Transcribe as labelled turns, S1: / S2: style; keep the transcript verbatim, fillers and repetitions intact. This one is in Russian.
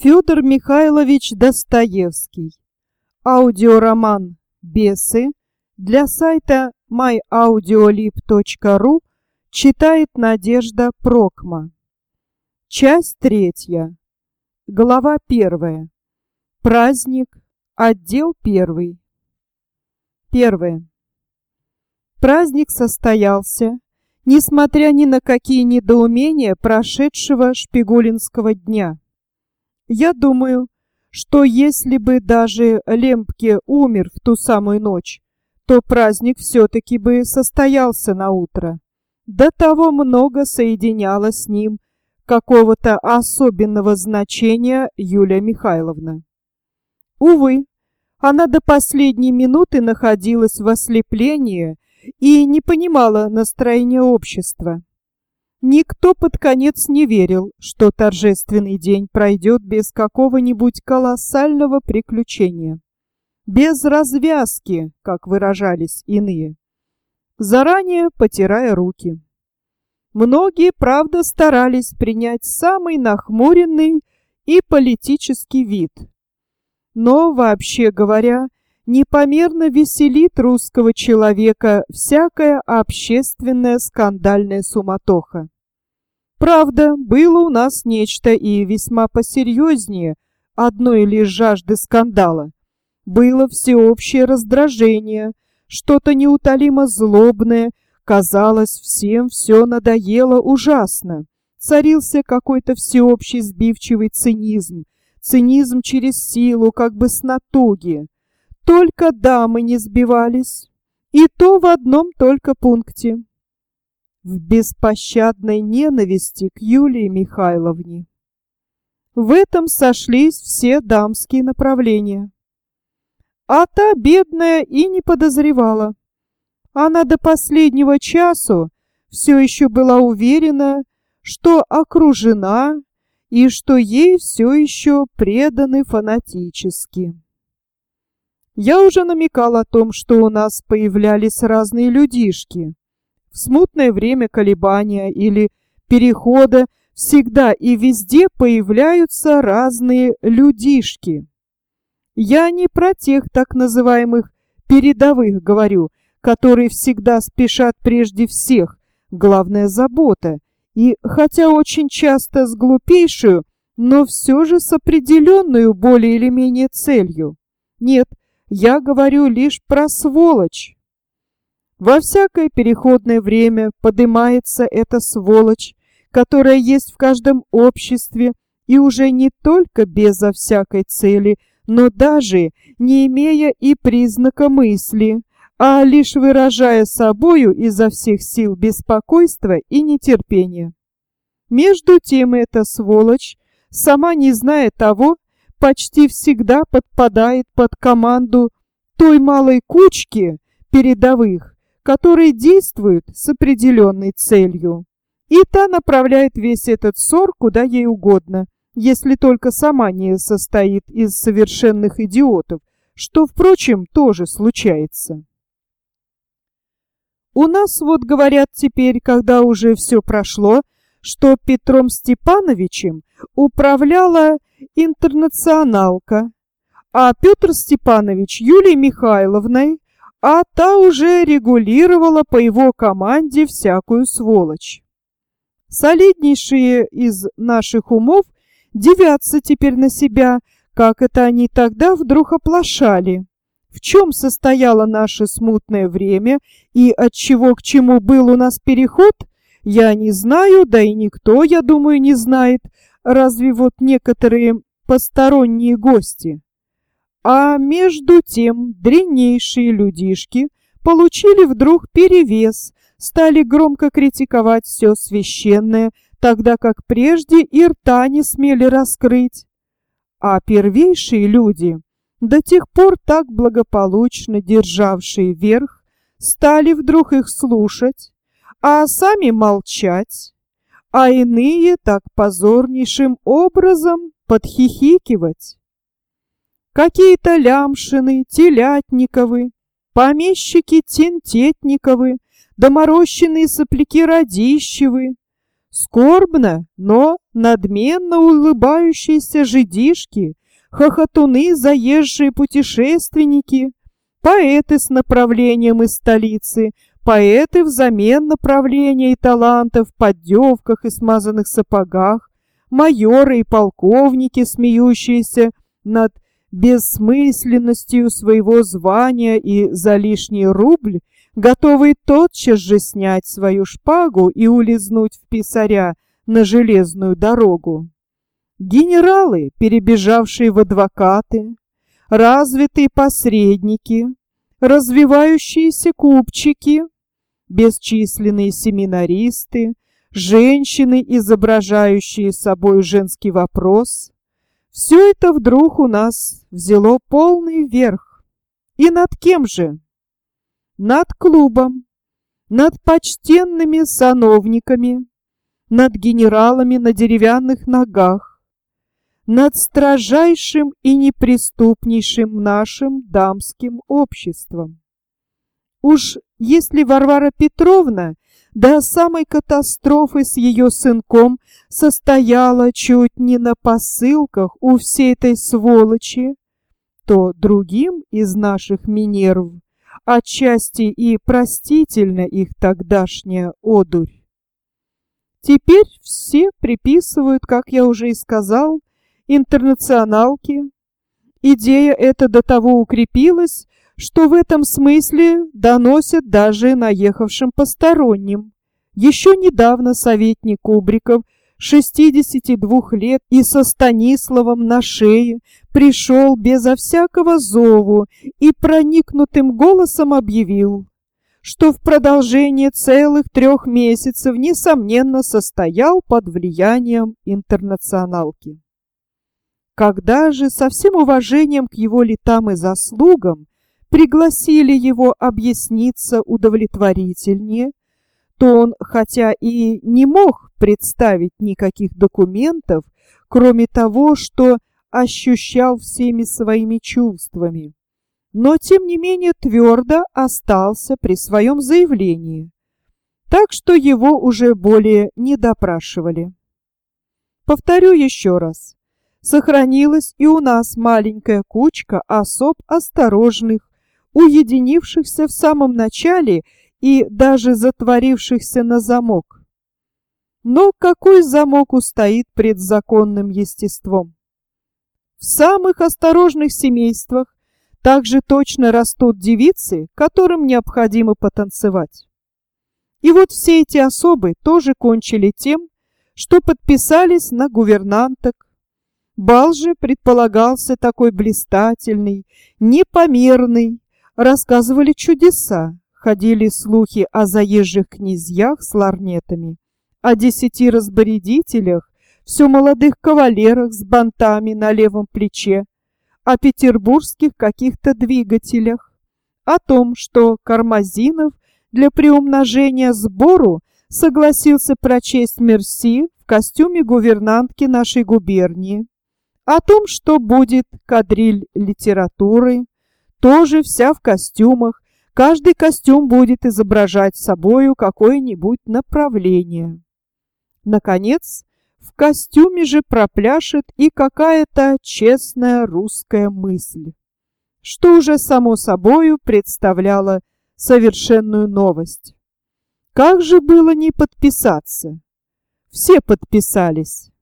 S1: Федор Михайлович Достоевский. Аудиороман «Бесы» для сайта май аудиолиб точка ру читает Надежда Прокма. Часть третья. Глава первая. Праздник. Отдел первый. Первое. Праздник состоялся, несмотря ни на какие недоумения прошедшего Шпигулинского дня. Я думаю, что если бы даже Лембке умер в ту самую ночь, то праздник все-таки бы состоялся на утро. До того много соединяла с ним какого-то особенного значения Юлия Михайловна. Увы, она до последней минуты находилась в ослеплении и не понимала настроения общества. Никто под конец не верил, что торжественный день пройдет без какого-нибудь колоссального приключения. Без развязки, как выражались иные, заранее потирая руки. Многие, правда, старались принять самый нахмуренный и политический вид. Но, вообще говоря, непомерно веселит русского человека всякая общественная скандальная суматоха. Правда, было у нас нечто и весьма посерьезнее одной лишь жажды скандала. Было всеобщее раздражение, что-то неутолимо злобное, казалось, всем все надоело ужасно. Царился какой-то всеобщий сбивчивый цинизм, цинизм через силу, как бы с натуги. Только дамы не сбивались, и то в одном только пункте. В беспощадной ненависти к Юлии Михайловне. В этом сошлись все дамские направления. А та, бедная, и не подозревала. Она до последнего часу все еще была уверена, что окружена и что ей все еще преданы фанатически. Я уже намекал о том, что у нас появлялись разные людишки. В смутное время колебания или перехода всегда и везде появляются разные людишки. Я не про тех так называемых передовых говорю, которые всегда спешат прежде всех, главная забота, и хотя очень часто с глупейшую, но все же с определенную более или менее целью. Нет, я говорю лишь про сволочь. Во всякое переходное время подымается эта сволочь, которая есть в каждом обществе, и уже не только безо всякой цели, но даже не имея и признака мысли, а лишь выражая собою изо всех сил беспокойство и нетерпение. Между тем эта сволочь, сама не зная того, почти всегда подпадает под команду той малой кучки передовых, которые действуют с определенной целью. И та направляет весь этот ссор куда ей угодно, если только сама не состоит из совершенных идиотов, что, впрочем, тоже случается. У нас вот говорят теперь, когда уже все прошло, что Петром Степановичем управляла интернационалка, а Петр Степанович Юлией Михайловной, а та уже регулировала по его команде всякую сволочь. Солиднейшие из наших умов дивятся теперь на себя, как это они тогда вдруг оплошали. В чем состояло наше смутное время и от чего к чему был у нас переход, я не знаю, да и никто, я думаю, не знает, разве вот некоторые посторонние гости. А между тем дряннейшие людишки получили вдруг перевес, стали громко критиковать все священное, тогда как прежде и рта не смели раскрыть. А первейшие люди, до тех пор так благополучно державшие верх, стали вдруг их слушать, а сами молчать, а иные так позорнейшим образом подхихикивать. Какие-то Лямшины, Телятниковы, помещики Тентетниковы, доморощенные сопляки Радищевы Скорбно, но надменно улыбающиеся жидишки, хохотуны, заезжие путешественники, поэты с направлением из столицы, поэты взамен направления и талантов в поддевках и смазанных сапогах, майоры и полковники, смеющиеся над бессмысленностью своего звания и за лишний рубль, готовые тотчас же снять свою шпагу и улизнуть в писаря на железную дорогу. Генералы, перебежавшие в адвокаты, развитые посредники, развивающиеся купчики, бесчисленные семинаристы, женщины, изображающие собой женский вопрос. Все это вдруг у нас взяло полный верх. И над кем же? Над клубом, над почтенными сановниками, над генералами на деревянных ногах, над строжайшим и неприступнейшим нашим дамским обществом. Уж если Варвара Петровна до самой катастрофы с ее сынком состояла чуть не на посылках у всей этой сволочи, то другим из наших Минерв отчасти и простительна их тогдашняя одурь. Теперь все приписывают, как я уже и сказал, интернационалке. Идея эта до того укрепилась, что в этом смысле доносят даже наехавшим посторонним. Еще недавно советник Кубриков, шестидесяти двух лет и со Станиславом на шее, пришел безо всякого зову и проникнутым голосом объявил, что в продолжение целых трех месяцев несомненно состоял под влиянием интернационалки. Когда же со всем уважением к его летам и заслугам пригласили его объясниться удовлетворительнее, то он, хотя и не мог представить никаких документов, кроме того, что ощущал всеми своими чувствами, но тем не менее твердо остался при своем заявлении, так что его уже более не допрашивали. Повторю еще раз, сохранилась и у нас маленькая кучка особ осторожных, уединившихся в самом начале и даже затворившихся на замок. Но какой замок устоит пред законным естеством? В самых осторожных семействах также точно растут девицы, которым необходимо потанцевать. И вот все эти особы тоже кончили тем, что подписались на гувернанток. Бал же предполагался такой блистательный, непомерный, рассказывали чудеса, ходили слухи о заезжих князьях с ларнетами, о десяти распорядителях, все молодых кавалерах с бантами на левом плече, о петербургских каких-то двигателях, о том, что Кармазинов для приумножения сбору согласился прочесть Мерси в костюме гувернантки нашей губернии, о том, что будет кадриль литературы, тоже вся в костюмах, каждый костюм будет изображать собою какое-нибудь направление. Наконец, в костюме же пропляшет и какая-то честная русская мысль, что уже само собою представляло совершенную новость. Как же было не подписаться? Все подписались.